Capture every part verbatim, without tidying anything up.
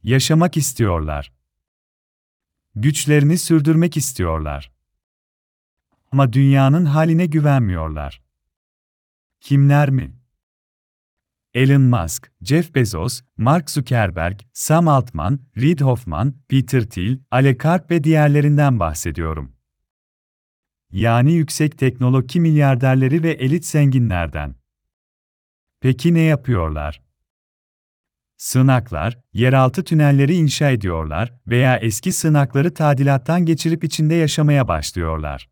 Yaşamak istiyorlar. Güçlerini sürdürmek istiyorlar. Ama dünyanın haline güvenmiyorlar. Kimler mi? Elon Musk, Jeff Bezos, Mark Zuckerberg, Sam Altman, Reid Hoffman, Peter Thiel, Ale Karp ve diğerlerinden bahsediyorum. Yani yüksek teknoloji milyarderleri ve elit zenginlerden. Peki ne yapıyorlar? Sığınaklar, yeraltı tünelleri inşa ediyorlar veya eski sığınakları tadilattan geçirip içinde yaşamaya başlıyorlar.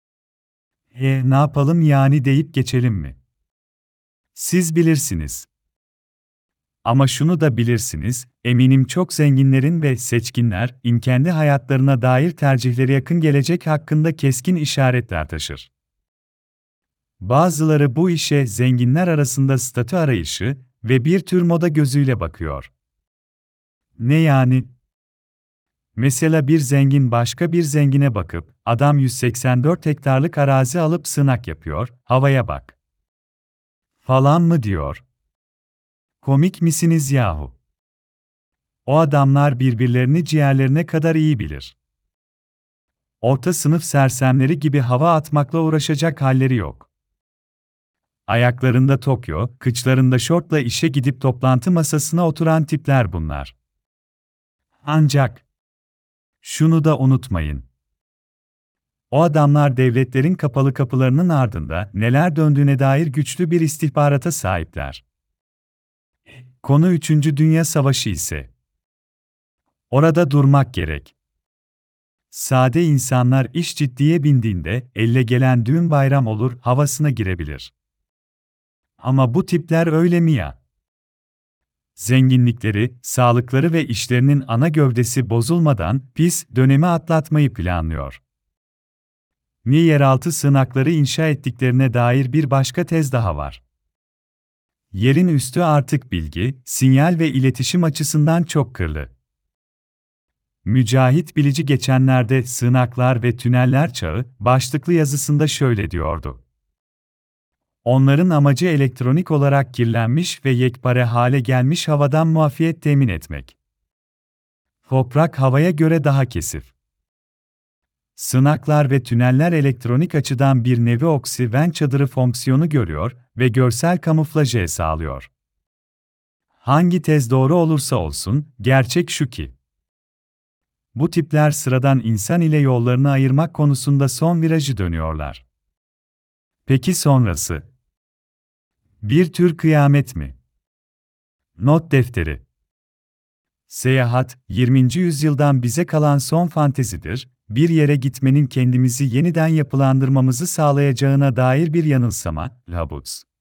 E, ne yapalım yani deyip geçelim mi? Siz bilirsiniz. Ama şunu da bilirsiniz, eminim çok zenginlerin ve seçkinler, in kendi hayatlarına dair tercihleri yakın gelecek hakkında keskin işaretler taşır. Bazıları bu işe zenginler arasında statü arayışı ve bir tür moda gözüyle bakıyor. Ne yani? Mesela bir zengin başka bir zengine bakıp, adam yüz seksen dört hektarlık arazi alıp sığınak yapıyor, havaya bak. Falan mı diyor? Komik misiniz yahu? O adamlar birbirlerini ciğerlerine kadar iyi bilir. Orta sınıf sersemleri gibi hava atmakla uğraşacak halleri yok. Ayaklarında Tokyo, kıçlarında şortla işe gidip toplantı masasına oturan tipler bunlar. Ancak şunu da unutmayın. O adamlar devletlerin kapalı kapılarının ardında neler döndüğüne dair güçlü bir istihbarata sahipler. Konu üçüncü. Dünya Savaşı ise. Orada durmak gerek. Sade insanlar iş ciddiye bindiğinde, elle gelen düğün bayram olur havasına girebilir. Ama bu tipler öyle mi ya? Zenginlikleri, sağlıkları ve işlerinin ana gövdesi bozulmadan pis dönemi atlatmayı planlıyor. Ni yeraltı sığınakları inşa ettiklerine dair bir başka tez daha var. Yerin üstü artık bilgi, sinyal ve iletişim açısından çok kırlı. Mücahit Bilici geçenlerde Sığınaklar ve Tüneller Çağı başlıklı yazısında şöyle diyordu. Onların amacı elektronik olarak kirlenmiş ve yekpare hale gelmiş havadan muafiyet temin etmek. Toprak havaya göre daha kesif. Sığınaklar ve tüneller elektronik açıdan bir nevi oksijen çadırı fonksiyonu görüyor ve görsel kamuflajı sağlıyor. Hangi tez doğru olursa olsun, gerçek şu ki, bu tipler sıradan insan ile yollarını ayırmak konusunda son virajı dönüyorlar. Peki sonrası? Bir tür kıyamet mi? Not defteri. Seyahat, yirminci yüzyıldan bize kalan son fantezidir, bir yere gitmenin kendimizi yeniden yapılandırmamızı sağlayacağına dair bir yanılsama, Labuts.